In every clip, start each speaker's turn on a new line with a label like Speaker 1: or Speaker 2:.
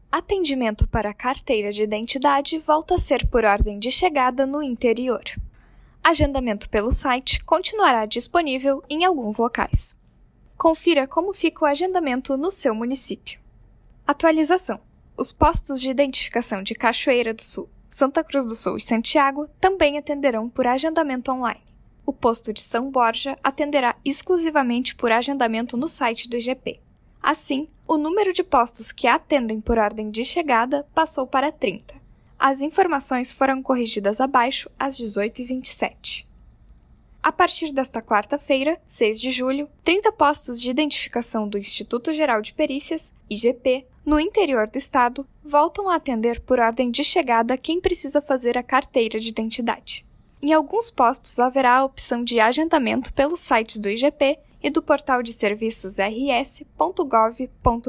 Speaker 1: Atendimento para carteira de identidade volta a ser por ordem de chegada no interior. Agendamento pelo site continuará disponível em alguns locais. Confira como fica o agendamento no seu município. Atualização: os postos de identificação de Cachoeira do Sul, Santa Cruz do Sul e Santiago também atenderão por agendamento online. O posto de São Borja atenderá exclusivamente por agendamento no site do IGP. Assim, o número de postos que atendem por ordem de chegada passou para 30. As informações foram corrigidas abaixo às 18h27. A partir desta quarta-feira, 6 de julho, 30 postos de identificação do Instituto Geral de Perícias, IGP, no interior do estado, voltam a atender por ordem de chegada quem precisa fazer a carteira de identidade. Em alguns postos haverá a opção de agendamento pelos sites do IGP e do portal de serviços rs.gov.br.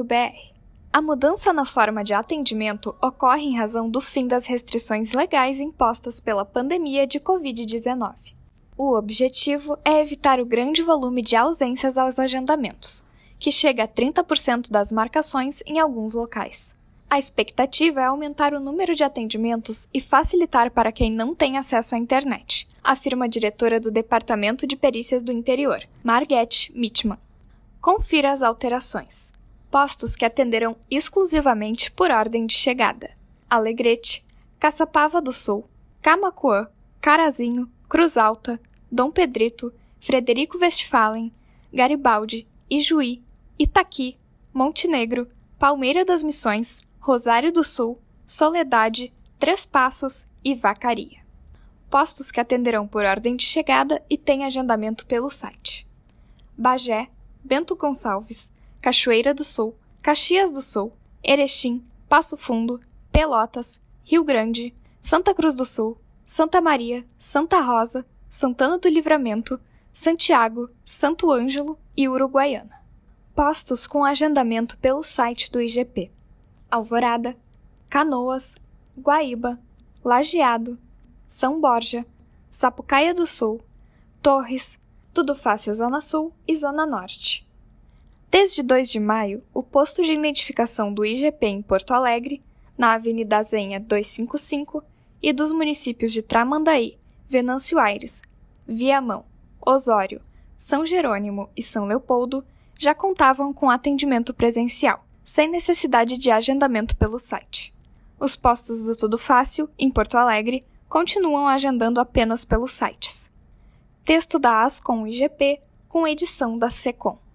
Speaker 1: A mudança na forma de atendimento ocorre em razão do fim das restrições legais impostas pela pandemia de Covid-19. O objetivo é evitar o grande volume de ausências aos agendamentos, que chega a 30% das marcações em alguns locais. A expectativa é aumentar o número de atendimentos e facilitar para quem não tem acesso à internet, afirma a diretora do Departamento de Perícias do Interior, Marguete Mitman. Confira as alterações. Postos que atenderão exclusivamente por ordem de chegada: Alegrete, Caçapava do Sul, Camaquã, Carazinho, Cruz Alta, Dom Pedrito, Frederico Westphalen, Garibaldi, Ijuí, Itaqui, Montenegro, Palmeira das Missões, Rosário do Sul, Soledade, Três Passos e Vacaria. Postos que atenderão por ordem de chegada e têm agendamento pelo site: Bagé, Bento Gonçalves, Cachoeira do Sul, Caxias do Sul, Erechim, Passo Fundo, Pelotas, Rio Grande, Santa Cruz do Sul, Santa Maria, Santa Rosa, Santana do Livramento, Santiago, Santo Ângelo e Uruguaiana. Postos com agendamento pelo site do IGP: Alvorada, Canoas, Guaíba, Lajeado, São Borja, Sapucaia do Sul, Torres, Tudo Fácil Zona Sul e Zona Norte. Desde 2 de maio, o posto de identificação do IGP em Porto Alegre, na Avenida Zenha 255, e dos municípios de Tramandaí, Venâncio Aires, Viamão, Osório, São Jerônimo e São Leopoldo já contavam com atendimento presencial, sem necessidade de agendamento pelo site. Os postos do Tudo Fácil, em Porto Alegre, continuam agendando apenas pelos sites. Texto da Ascom IGP, com edição da Secom.